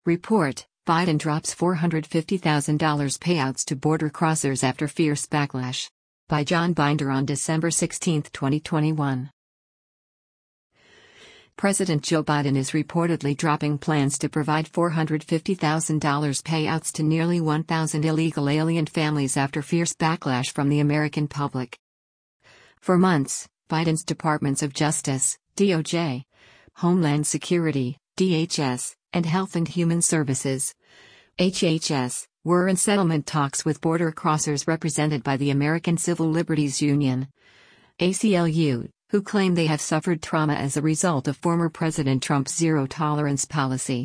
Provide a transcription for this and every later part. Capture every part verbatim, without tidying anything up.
Report: Biden drops four hundred fifty thousand dollars payouts to border crossers after fierce backlash. By John Binder on December sixteenth, twenty twenty-one. President Joe Biden is reportedly dropping plans to provide four hundred fifty thousand dollars payouts to nearly one thousand illegal alien families after fierce backlash from the American public. For months, Biden's Departments of Justice, D O J, Homeland Security, D H S, and Health and Human Services, H H S, were in settlement talks with border crossers represented by the American Civil Liberties Union, A C L U, who claim they have suffered trauma as a result of former President Trump's zero-tolerance policy.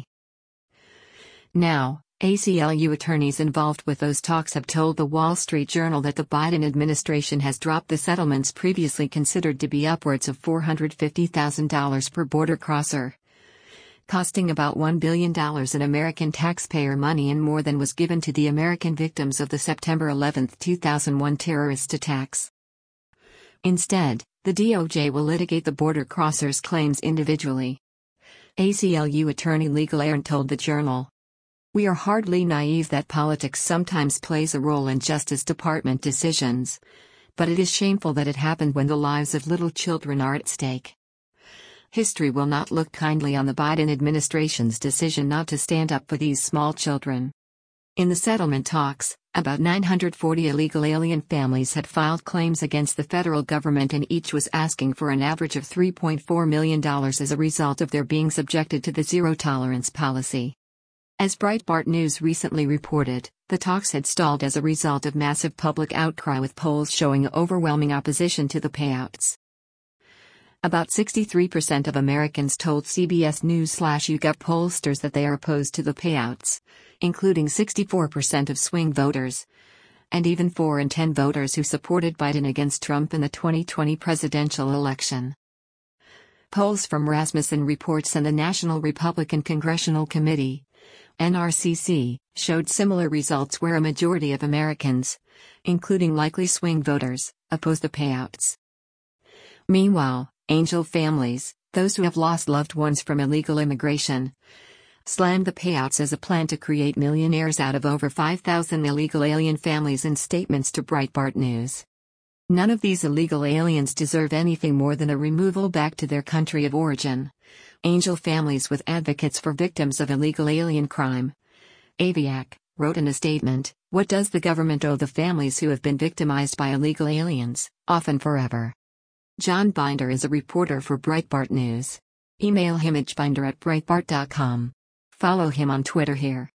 Now, A C L U attorneys involved with those talks have told the Wall Street Journal that the Biden administration has dropped the settlements previously considered to be upwards of four hundred fifty thousand dollars per border crosser, costing about one billion dollars in American taxpayer money and more than was given to the American victims of the September eleventh, two thousand one terrorist attacks. Instead, the D O J will litigate the border crossers' claims individually. A C L U attorney Legal Aaron told the Journal, "We are hardly naive that politics sometimes plays a role in Justice Department decisions, but it is shameful that it happened when the lives of little children are at stake. History will not look kindly on the Biden administration's decision not to stand up for these small children." In the settlement talks, about nine hundred forty illegal alien families had filed claims against the federal government, and each was asking for an average of three point four million dollars as a result of their being subjected to the zero-tolerance policy. As Breitbart News recently reported, the talks had stalled as a result of massive public outcry, with polls showing overwhelming opposition to the payouts. About sixty-three percent of Americans told C B S News/YouGov pollsters that they are opposed to the payouts, including sixty-four percent of swing voters, and even four in ten voters who supported Biden against Trump in the twenty twenty presidential election. Polls from Rasmussen Reports and the National Republican Congressional Committee, N R C C, showed similar results where a majority of Americans, including likely swing voters, oppose the payouts. Meanwhile, Angel families, those who have lost loved ones from illegal immigration, slammed the payouts as a plan to create millionaires out of over five thousand illegal alien families in statements to Breitbart News. None of these illegal aliens deserve anything more than a removal back to their country of origin. Angel families with advocates for victims of illegal alien crime, Aviac, wrote in a statement, "What does the government owe the families who have been victimized by illegal aliens, often forever?" John Binder is a reporter for Breitbart News. Email him at binder at breitbart dot com. Follow him on Twitter here.